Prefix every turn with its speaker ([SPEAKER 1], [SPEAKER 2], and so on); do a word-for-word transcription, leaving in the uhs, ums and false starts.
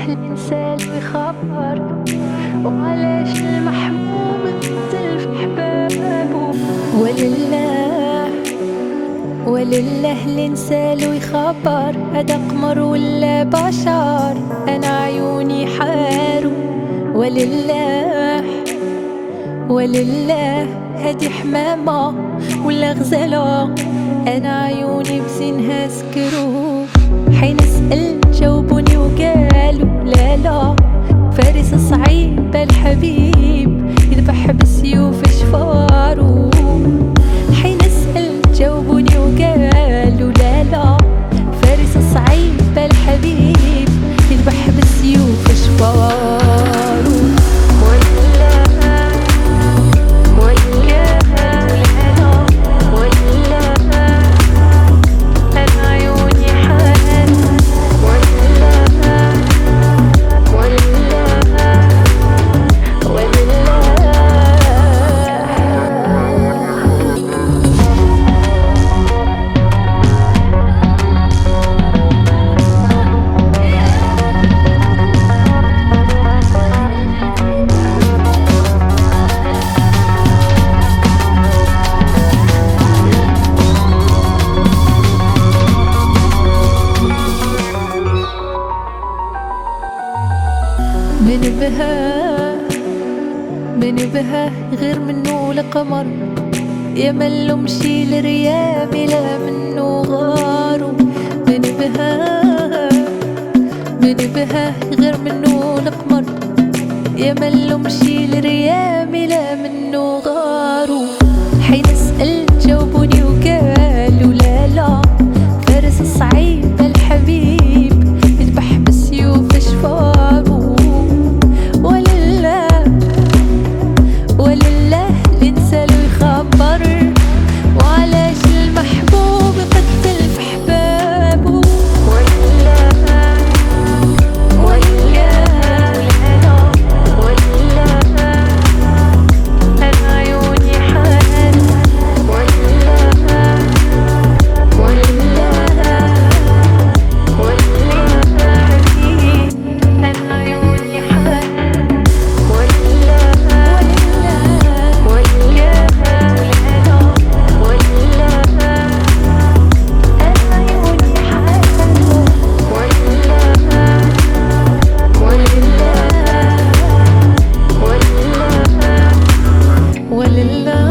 [SPEAKER 1] الإنسان ويخبر، وعلاش المحبوب يقتل في حبابه. ولله ولله الإنسان ويخبر، هذا قمر ولا بشر، أنا عيوني حارو. ولله ولله هادي حمامة ولا غزالة، أنا عيوني بزينها سكرو. حين أسأل جاوبوني وقالوا لا لا، فارس صعيب الحبيب يذبح بسيوف شفارو. حين أسأل جاوبوني وقالوا لا لا، فارس صعيب الحبيب يذبح بسيوف شفارو. من بها من بها غير منو القمر، يا من مشي لريام لا منو غارو. من بها من بها غير منو القمر، يا من مشي لريام لا منو غارو. حين أسأل جاوبوني وقالوا لا لا، فارس صعيب الحبيب يذبح بسيوف شفارو. ولله الإنسان ويخبر، وعلاش المحبوب يقتل في حبابه. ولله ولله ولله أنا عيوني حارو. ولله ولله ولله أنا عيوني حارو. ولله